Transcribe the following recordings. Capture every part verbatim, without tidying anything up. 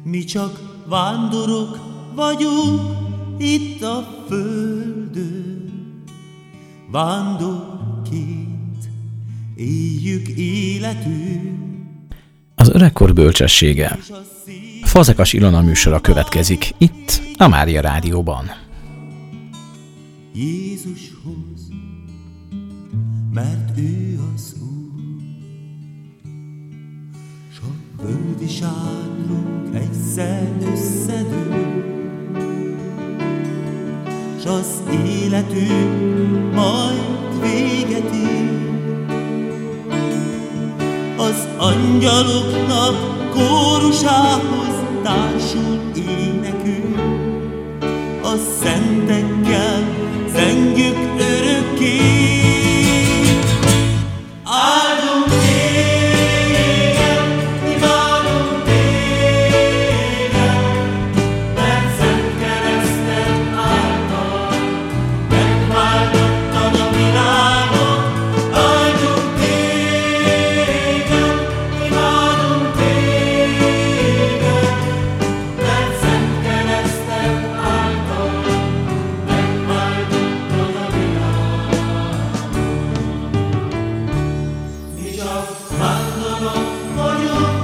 Mi csak vándorok vagyunk itt a földön, vándorként éljük életünk. Az öregkor bölcsessége. Fazekas Ilona műsora következik itt a Mária Rádióban. Jézushoz, mert ő az Úr, s a földi sánrunk egyszer összedől, s az életünk majd véget ér. Az angyaloknak kórusához társul énekünk, a szentekkel zengjük örökké. Áldunk téged, imádunk téged, mert szent kereszted által megváltottad a világot. Áldunk téged, imádunk téged, mert szent kereszted által megváltottad a világot. Mi csak vándorok vagyunk.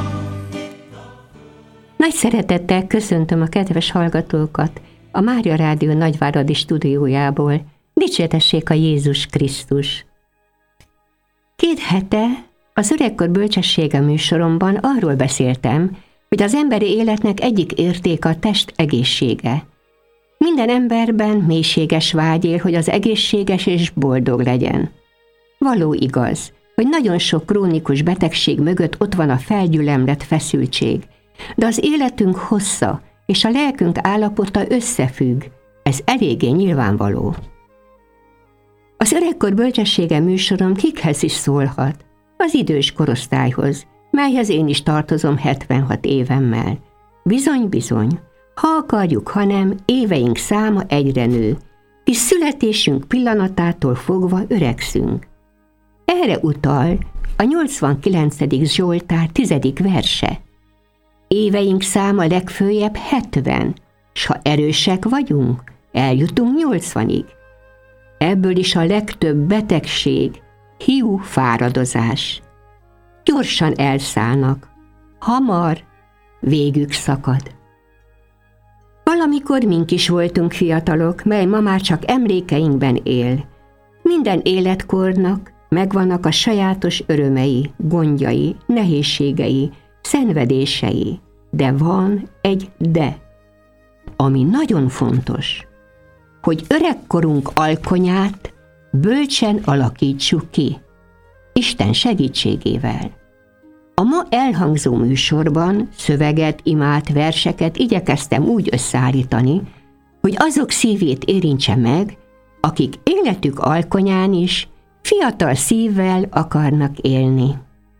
Nagy szeretettel köszöntöm a kedves hallgatókat a Mária Rádió nagyváradi stúdiójából. Dicsértessék a Jézus Krisztus! Két hete az Öregkor bölcsessége műsoromban arról beszéltem, hogy az emberi életnek egyik értéke a test egészsége. Minden emberben mélységes vágy él, hogy az egészséges és boldog legyen. Való igaz, hogy nagyon sok krónikus betegség mögött ott van a felgyülemlett feszültség, de az életünk hossza és a lelkünk állapota összefügg, ez eléggé nyilvánvaló. Az Öregkor bölcsessége műsorom kikhez is szólhat, az idős korosztályhoz, melyhez én is tartozom hetvenhat évemmel. Bizony-bizony, ha akarjuk, ha nem, éveink száma egyre nő, és születésünk pillanatától fogva öregszünk. Erre utal a nyolcvankilencedik Zsoltár tizedik verse. Éveink száma legföljebb hetven, s ha erősek vagyunk, eljutunk nyolcvanig. Ebből is a legtöbb betegség, hiú fáradozás. Gyorsan elszállnak, hamar végük szakad. Valamikor mink is voltunk fiatalok, mely ma már csak emlékeinkben él. Minden életkornak megvannak a sajátos örömei, gondjai, nehézségei, szenvedései, de van egy de, ami nagyon fontos, hogy öregkorunk alkonyát bölcsen alakítsuk ki, Isten segítségével. A ma elhangzó műsorban szöveget, imált verseket igyekeztem úgy összeállítani, hogy azok szívét érintse meg, akik életük alkonyán is fiatal szívvel akarnak élni.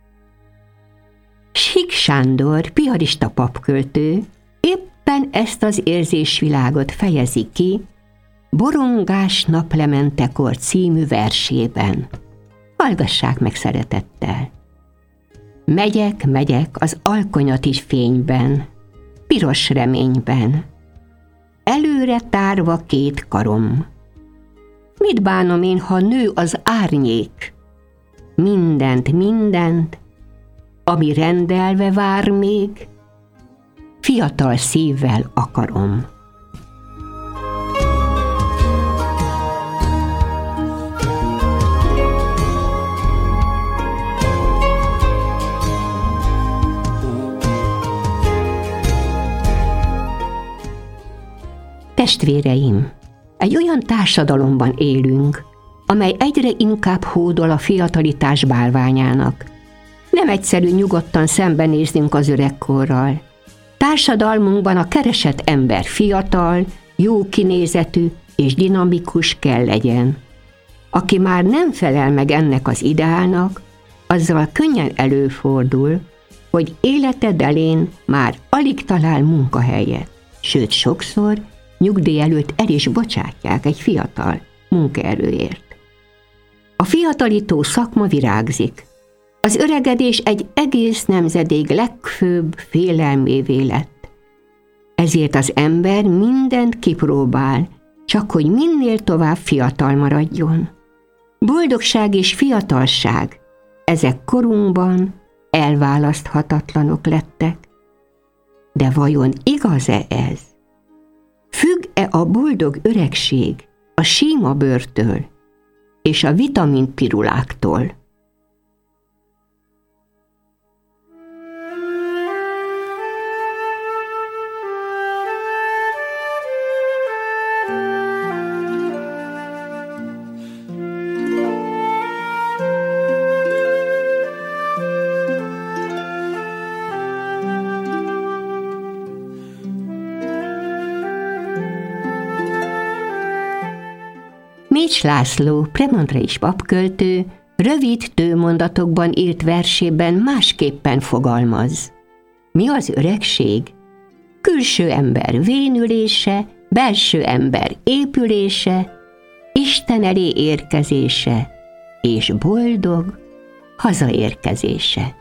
Sík Sándor, piarista papköltő éppen ezt az érzésvilágot fejezi ki Borongás naplementekor című versében. Hallgassák meg szeretettel. Megyek, megyek az alkonyati fényben, piros reményben, előre tárva két karom. Mit bánom én, ha nő az árnyék? Mindent, mindent, ami rendelve vár még, fiatal szívvel akarom. Testvéreim, egy olyan társadalomban élünk, amely egyre inkább hódol a fiatalitás bálványának. Nem egyszerű nyugodtan szembenéznünk az öregkorral. Társadalmunkban a keresett ember fiatal, jó kinézetű és dinamikus kell legyen. Aki már nem felel meg ennek az ideálnak, azzal könnyen előfordul, hogy életed elén már alig talál munkahelyet, sőt sokszor nyugdíj előtt el is bocsátják egy fiatal munkaerőért. A fiatalító szakma virágzik. Az öregedés egy egész nemzedék legfőbb félelmévé lett. Ezért az ember mindent kipróbál, csak hogy minél tovább fiatal maradjon. Boldogság és fiatalság, ezek korunkban elválaszthatatlanok lettek. De vajon igaz-e ez? Függ-e a boldog öregség a síma bőrtől és a vitaminpiruláktól? Mécs László, premonstráns papköltő, rövid tőmondatokban írt versében másképpen fogalmaz. Mi az öregség? Külső ember vénülése, belső ember épülése, Isten elé érkezése, és boldog hazaérkezése.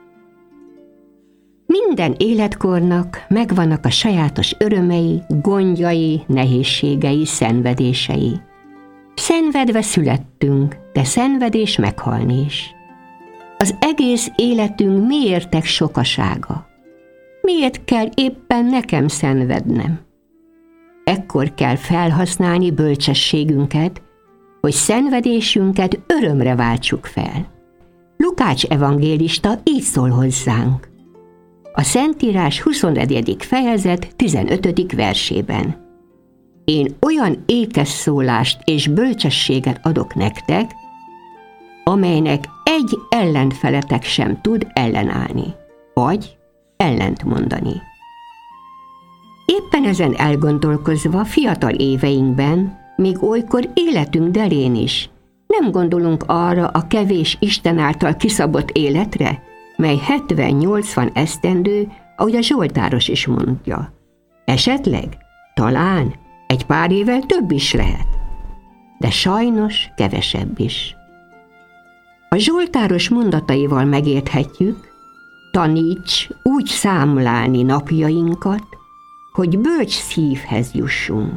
Minden életkornak megvannak a sajátos örömei, gondjai, nehézségei, szenvedései. Szenvedve születtünk, de szenvedés meghalni is. Az egész életünk miértek sokasága. Miért kell éppen nekem szenvednem? Ekkor kell felhasználni bölcsességünket, hogy szenvedésünket örömre váltsuk fel. Lukács evangélista így szól hozzánk. A Szentírás huszonegyedik fejezet tizenötödik versében. Én olyan ékes szólást és bölcsességet adok nektek, amelynek egy ellenfeletek sem tud ellenállni, vagy ellent mondani. Éppen ezen elgondolkozva fiatal éveinkben, még olykor életünk delén is, nem gondolunk arra a kevés Isten által kiszabott életre, mely hetven-nyolcvan esztendő, ahogy a zsoltáros is mondja. Esetleg, talán, egy pár évvel több is lehet, de sajnos kevesebb is. A zsoltáros mondataival megérthetjük, taníts úgy számlálni napjainkat, hogy bölcs szívhez jussunk.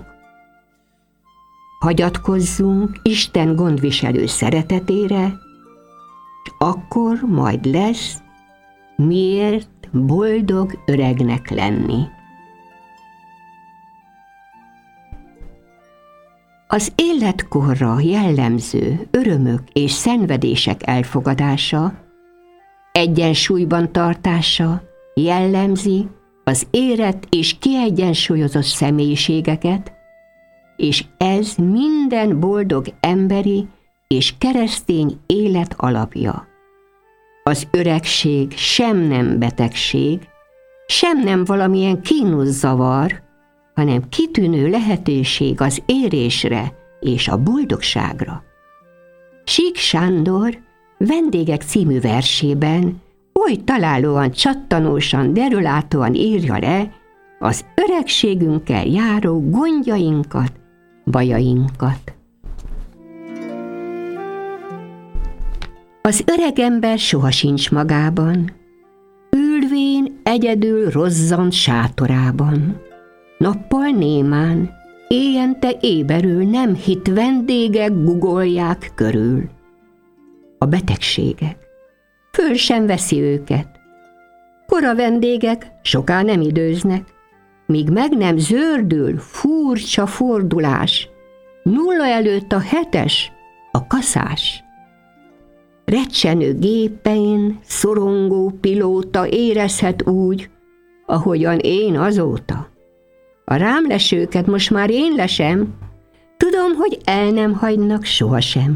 Hagyatkozzunk Isten gondviselő szeretetére, és akkor majd lesz, miért boldog öregnek lenni. Az életkorra jellemző örömök és szenvedések elfogadása, egyensúlyban tartása jellemzi az érett és kiegyensúlyozott személyiségeket, és ez minden boldog emberi és keresztény élet alapja. Az öregség sem nem betegség, sem nem valamilyen kínuszzavar, hanem kitűnő lehetőség az érésre és a boldogságra. Sík Sándor Vendégek című versében oly találóan, csattanósan, derülátóan írja le az öregségünkkel járó gondjainkat, bajainkat. Az öreg ember soha sincs magában, ülvén egyedül rozzant sátorában. Nappal némán, éjjente éberül nem hitt vendégek gugolják körül. A betegségek, föl sem veszi őket. Kora vendégek soká nem időznek, míg meg nem zördül furcsa fordulás, nulla előtt a hetes, a kaszás. Recsenő gépein szorongó pilóta érezhet úgy, ahogyan én azóta. A rám lesőket most már én lesem, tudom, hogy el nem hagynak sohasem.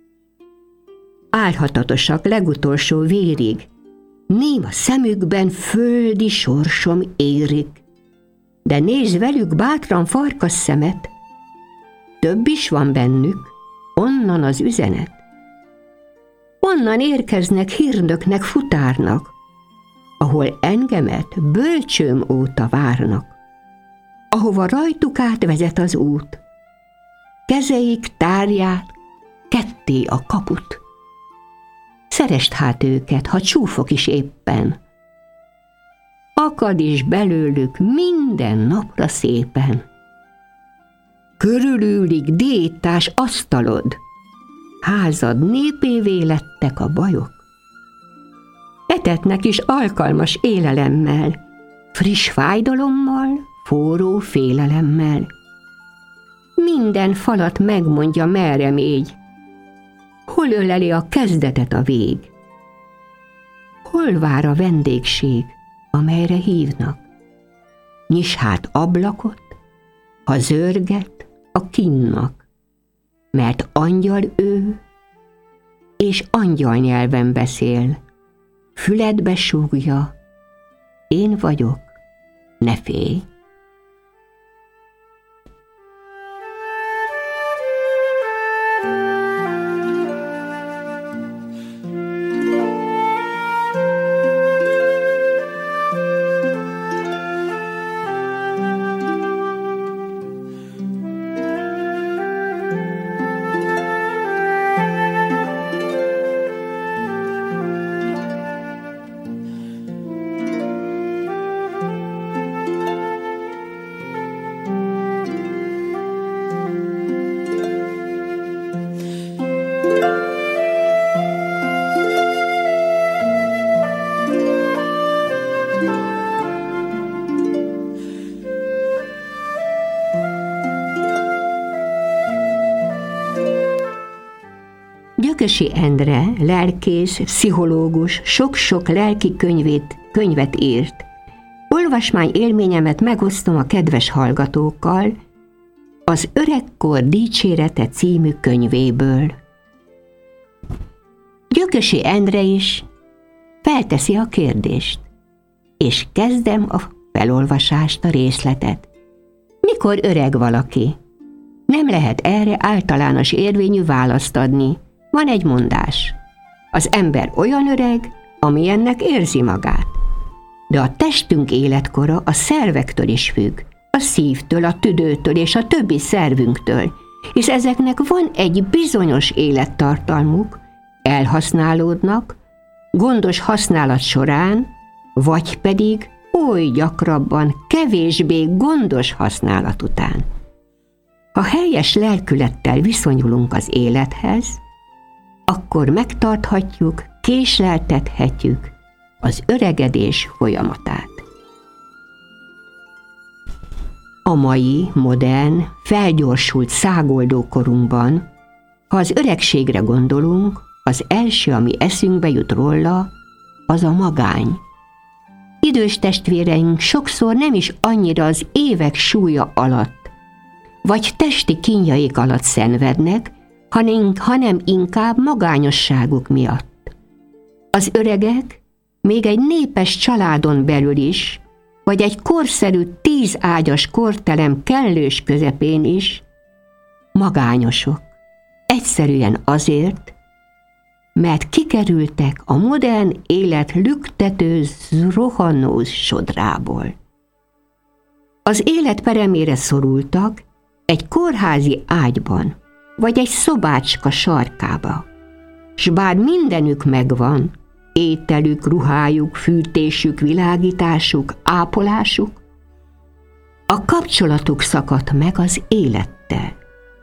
Álhatatosak legutolsó vérig, néma szemükben földi sorsom érik. De nézd velük bátran farkas szemet, több is van bennük, onnan az üzenet. Onnan érkeznek hírnöknek, futárnak, ahol engemet bölcsőm óta várnak, ahova rajtuk át vezet az út. Kezeik tárják ketté a kaput. Szeresd hát őket, ha csúfok is éppen. akad is belőlük minden napra szépen. Körülülik diétás asztalod, házad népévé lettek a bajok. Etetnek is alkalmas élelemmel, friss fájdalommal, forró félelemmel. Minden falat megmondja, merre mégy, hol öleli a kezdetet a vég, hol vár a vendégség, amelyre hívnak. Nyiss hát ablakot, ha zörget a kínnak, mert angyal ő, és angyal nyelven beszél, füledbe súgja, én vagyok, ne félj. Gyökösi Endre, lelkész, pszichológus, sok-sok lelki könyvét, könyvet írt. Olvasmány élményemet megosztom a kedves hallgatókkal az Öregkor dicsérete című könyvéből. Gyökösi Endre is felteszi a kérdést, és kezdem a felolvasást, a részletet. Mikor öreg valaki? Nem lehet erre általános érvényű választ adni. Van egy mondás. Az ember olyan öreg, amilyennek érzi magát. De a testünk életkora a szervektől is függ, a szívtől, a tüdőtől és a többi szervünktől, és ezeknek van egy bizonyos élettartalmuk, elhasználódnak, gondos használat során, vagy pedig oly gyakrabban, kevésbé gondos használat után. Ha helyes lelkülettel viszonyulunk az élethez, akkor megtarthatjuk, késleltethetjük az öregedés folyamatát. A mai, modern, felgyorsult szágoldó korunkban, ha az öregségre gondolunk, az első, ami eszünkbe jut róla, az a magány. Idős testvéreink sokszor nem is annyira az évek súlya alatt, vagy testi kínjaik alatt szenvednek, hanem inkább magányosságuk miatt. Az öregek még egy népes családon belül is, vagy egy korszerű tízágyas korterem kellős közepén is magányosok. Egyszerűen azért, mert kikerültek a modern élet lüktető, rohanó sodrából. Az élet peremére szorultak egy kórházi ágyban, vagy egy szobácska sarkába, s bár mindenük megvan, ételük, ruhájuk, fűtésük, világításuk, ápolásuk, a kapcsolatuk szakadt meg az élettel.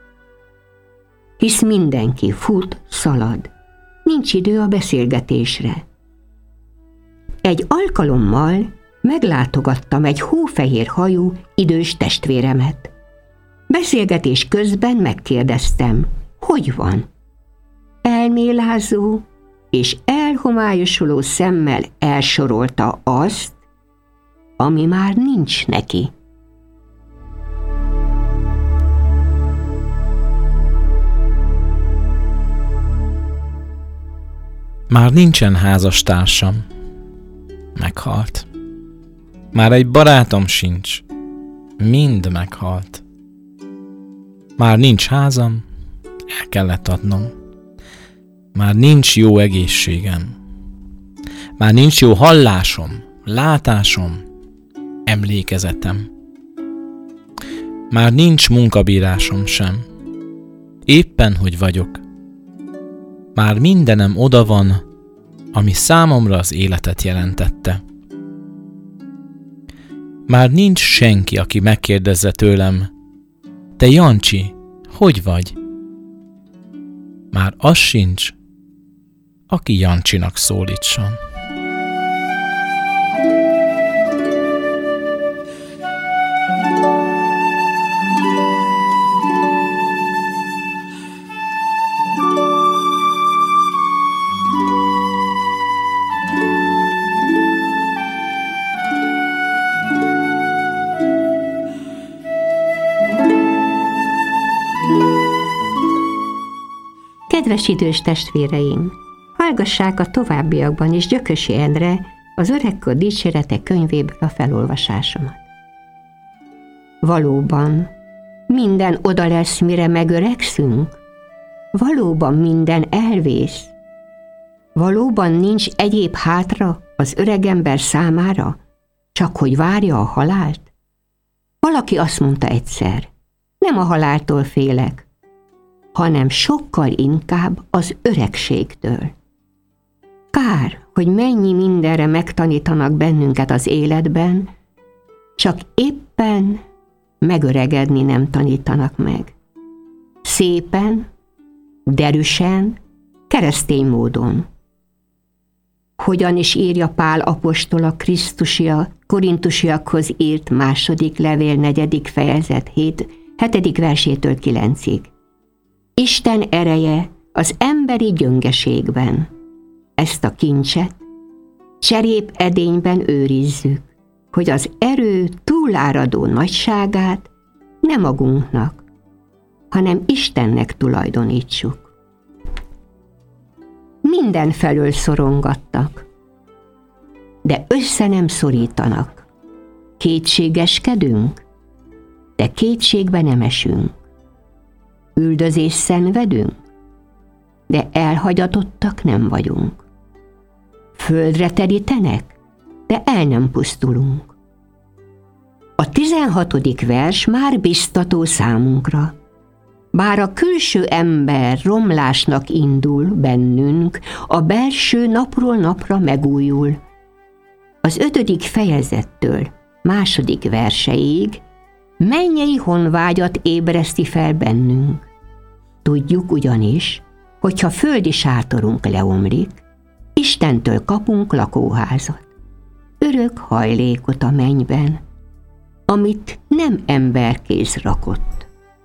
Hisz mindenki fut, szalad, nincs idő a beszélgetésre. Egy alkalommal meglátogattam egy hófehér hajú idős testvéremet. Beszélgetés közben megkérdeztem, hogy van. Elmélázó és elhomályosuló szemmel elsorolta azt, ami már nincs neki. Már nincsen házastársam. Meghalt. Már egy barátom sincs. Mind meghalt. Már nincs házam, el kellett adnom. Már nincs jó egészségem. Már nincs jó hallásom, látásom, emlékezetem. Már nincs munkabírásom sem. Éppen, hogy vagyok. Már mindenem oda van, ami számomra az életet jelentette. Már nincs senki, aki megkérdezze tőlem, te Jancsi, hogy vagy? Már az sincs, aki Jancsinak szólítson. Kedves idős testvéreim, hallgassák a továbbiakban is Gyökösi Endre az Öregkor dicsérete könyvéből a felolvasásomat. Valóban minden oda lesz, mire megöregszünk? Valóban minden elvész? Valóban nincs egyéb hátra az öregember számára, csak hogy várja a halált? Valaki azt mondta egyszer, nem a haláltól félek, hanem sokkal inkább az öregségtől. Kár, hogy mennyi mindenre megtanítanak bennünket az életben, csak éppen megöregedni nem tanítanak meg. Szépen, derűsen, keresztény módon. Hogyan is írja Pál apostol a Krisztusia, Korintusiakhoz írt második levél negyedik fejezet hét, hetedik versétől kilencig. Isten ereje az emberi gyöngeségben. Ezt a kincset cserép edényben őrizzük, hogy az erő túláradó nagyságát nem magunknak, hanem Istennek tulajdonítsuk. Mindenfelől szorongattak, de össze nem szorítanak. Kétségeskedünk, de kétségbe nem esünk. Üldözés szenvedünk, de elhagyatottak nem vagyunk. Földre terítenek, de el nem pusztulunk. A tizenhatodik vers már biztató számunkra. Bár a külső ember romlásnak indul bennünk, a belső napról napra megújul. Az ötödik fejezettől második verseig mennyei honvágyat ébreszti fel bennünk. Tudjuk ugyanis, hogyha földi sátorunk leomlik, Istentől kapunk lakóházat, örök hajlékot a mennyben, amit nem emberkéz rakott.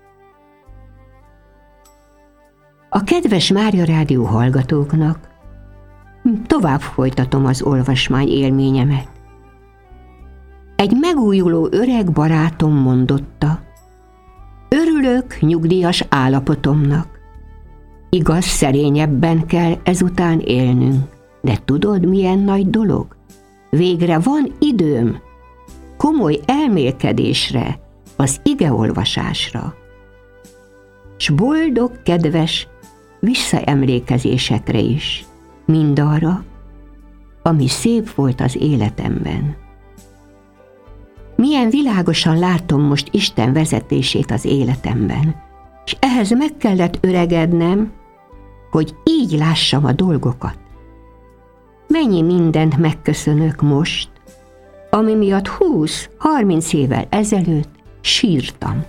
A kedves Mária Rádió hallgatóknak tovább folytatom az olvasmány élményemet. Egy megújuló öreg barátom mondotta, örülök nyugdíjas állapotomnak. Igaz, szerényebben kell ezután élnünk, de tudod, milyen nagy dolog? Végre van időm komoly elmélkedésre, az igeolvasásra, s boldog, kedves visszaemlékezésekre is, mindarra, ami szép volt az életemben. Milyen világosan látom most Isten vezetését az életemben, és ehhez meg kellett öregednem, hogy így lássam a dolgokat. Mennyi mindent megköszönök most, ami miatt húsz-harminc évvel ezelőtt sírtam.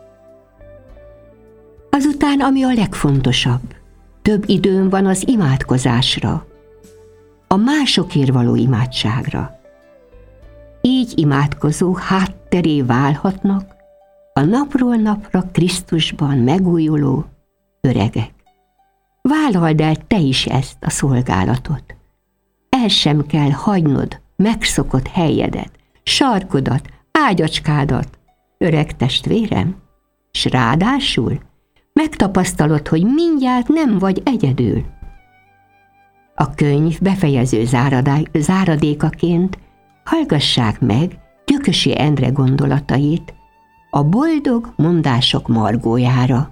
Azután, ami a legfontosabb, több időm van az imádkozásra, a másokért való imádságra. Így imádkozó hátteré válhatnak a napról napra Krisztusban megújuló öregek. Vállald el te is ezt a szolgálatot. El sem kell hagynod megszokott helyedet, sarkodat, ágyacskádat, öreg testvérem, s ráadásul megtapasztalod, hogy mindjárt nem vagy egyedül. A könyv befejező záradékaként hallgassák meg Gyökösi Endre gondolatait a boldog mondások margójára.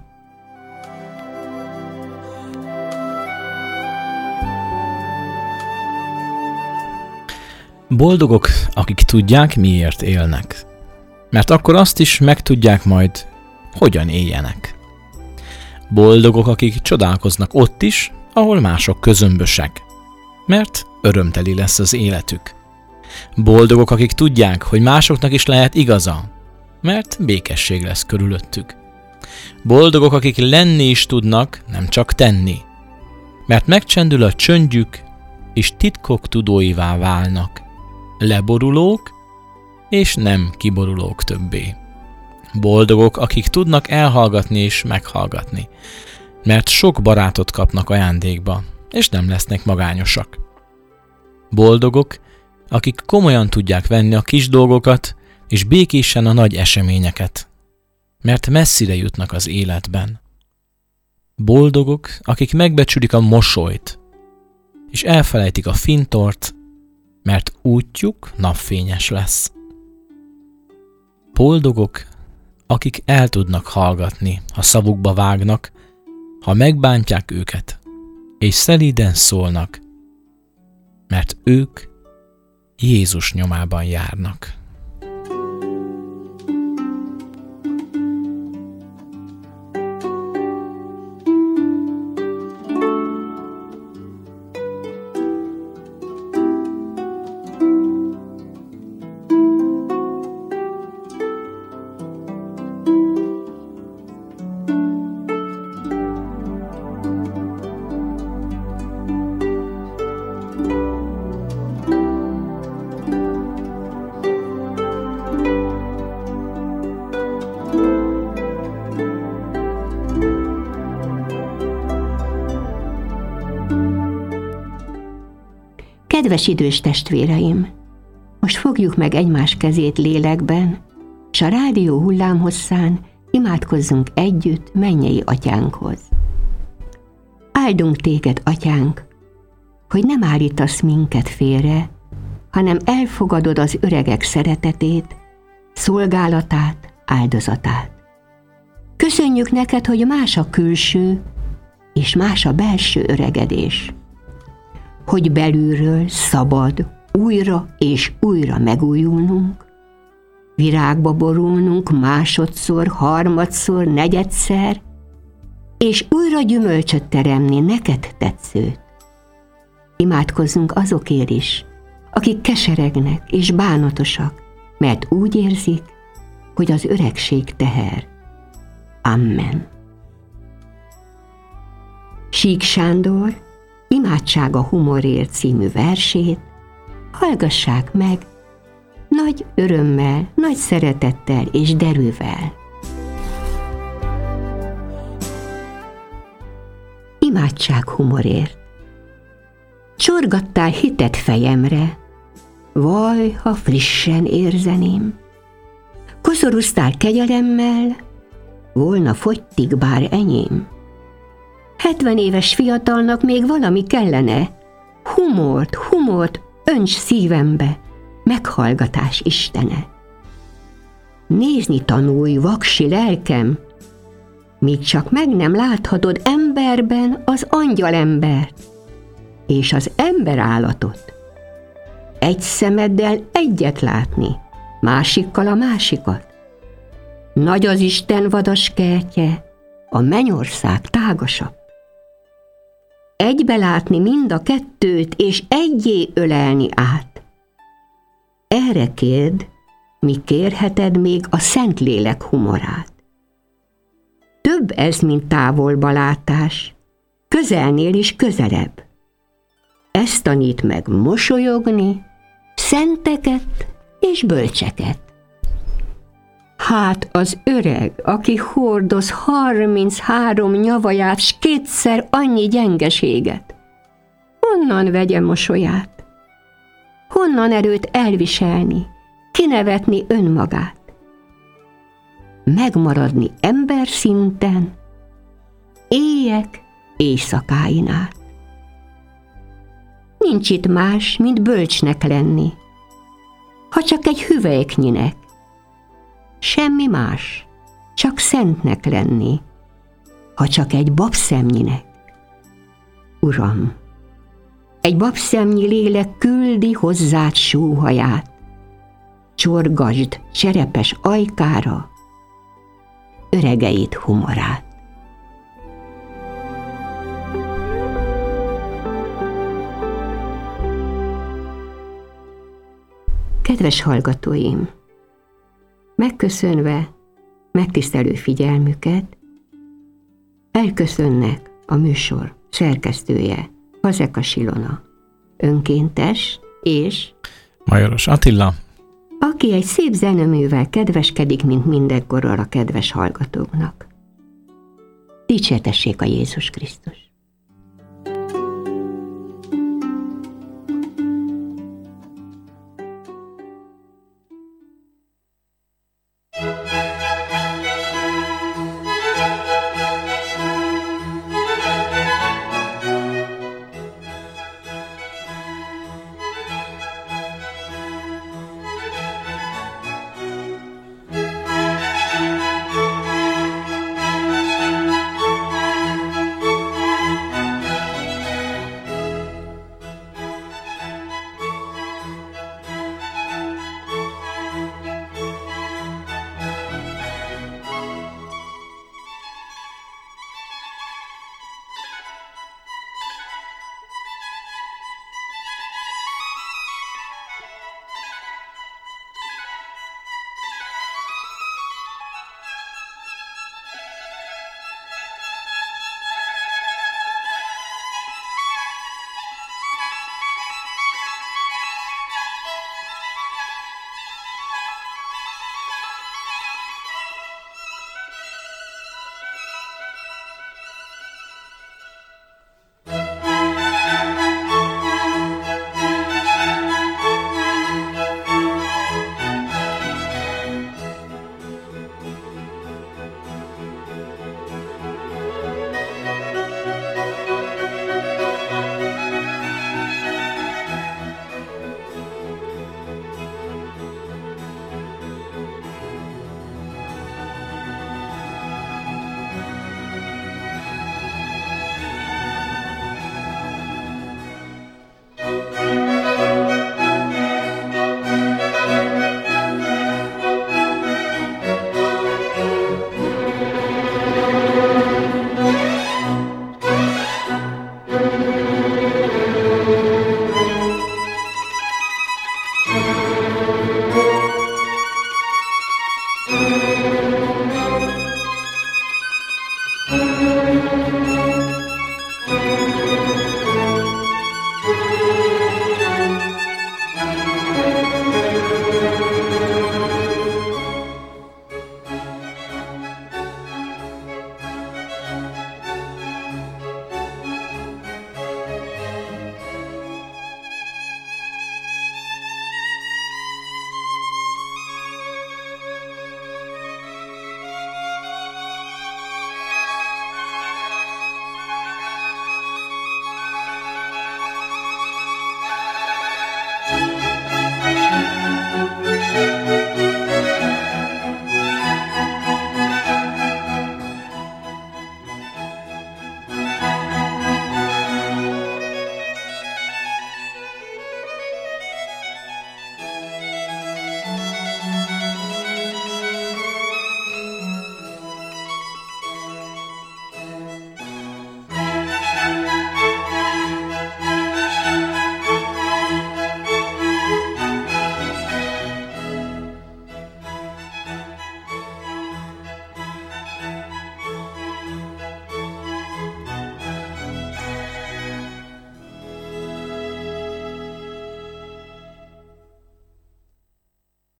Boldogok, akik tudják, miért élnek, mert akkor azt is megtudják majd, hogyan éljenek. Boldogok, akik csodálkoznak ott is, ahol mások közömbösek, mert örömteli lesz az életük. Boldogok, akik tudják, hogy másoknak is lehet igaza, mert békesség lesz körülöttük. Boldogok, akik lenni is tudnak, nem csak tenni, mert megcsendül a csöndjük, és titkok tudóivá válnak. Leborulók, és nem kiborulók többé. Boldogok, akik tudnak elhallgatni és meghallgatni, mert sok barátot kapnak ajándékba, és nem lesznek magányosak. Boldogok, akik komolyan tudják venni a kis dolgokat, és békésen a nagy eseményeket, mert messzire jutnak az életben. Boldogok, akik megbecsülik a mosolyt, és elfelejtik a fintort, mert útjuk napfényes lesz. Boldogok, akik el tudnak hallgatni, ha szavukba vágnak, ha megbántják őket, és szelíden szólnak, mert ők Jézus nyomában járnak. Kedves idős testvéreim, most fogjuk meg egymás kezét lélekben, s a rádió hullámhosszán imádkozzunk együtt mennyei atyánkhoz. Áldunk téged, atyánk, hogy nem állítasz minket félre, hanem elfogadod az öregek szeretetét, szolgálatát, áldozatát. Köszönjük neked, hogy más a külső és más a belső öregedés, hogy belülről szabad újra és újra megújulnunk, virágba borulnunk másodszor, harmadszor, negyedszer, és újra gyümölcsöt teremni neked tetszőt. Imádkozzunk azokért is, akik keseregnek és bánatosak, mert úgy érzik, hogy az öregség teher. Amen. Sík Sándor Imádság a humorért című versét hallgassák meg nagy örömmel, nagy szeretettel és derűvel. Imádság humorért. Csorgattál hitet fejemre, vaj, ha frissen érzeném. Koszorúztál kegyelemmel, volna fogytig bár enyém. Hetven éves fiatalnak még valami kellene, humort, humort önts szívembe, meghallgatás istene. Nézni tanulj, vaksi lelkem, míg csak meg nem láthatod emberben az angyalembert, és az emberállatot. Egy szemeddel egyet látni, másikkal a másikat. Nagy az Isten vadas kertje, a mennyország tágasabb. Egybe látni mind a kettőt, és egyé ölelni át. Erre kérd, mi kérheted még a Szentlélek humorát. Több ez, mint távolba látás, közelnél is közelebb. Ezt tanít meg mosolyogni, szenteket és bölcseket. Hát az öreg, aki hordoz harminchárom nyavaját, s kétszer annyi gyengeséget, honnan vegye mosolyát? Honnan erőt elviselni, kinevetni önmagát? Megmaradni ember szinten, éjek éjszakáin át. Nincs itt más, mint bölcsnek lenni, ha csak egy hüvelyknyinek. Semmi más, csak szentnek lenni, ha csak egy babszemnyinek. Uram, egy babszemnyi lélek küldi hozzád sóhaját, csorgasd cserepes ajkára öregeit humorát. Kedves hallgatóim, megköszönve megtisztelő figyelmüket, elköszönnek a műsor szerkesztője, Fazekas Ilona, önkéntes, és Majoros Attila, aki egy szép zeneművel kedveskedik, mint mindenkorra a kedves hallgatóknak. Dicsértessék a Jézus Krisztus!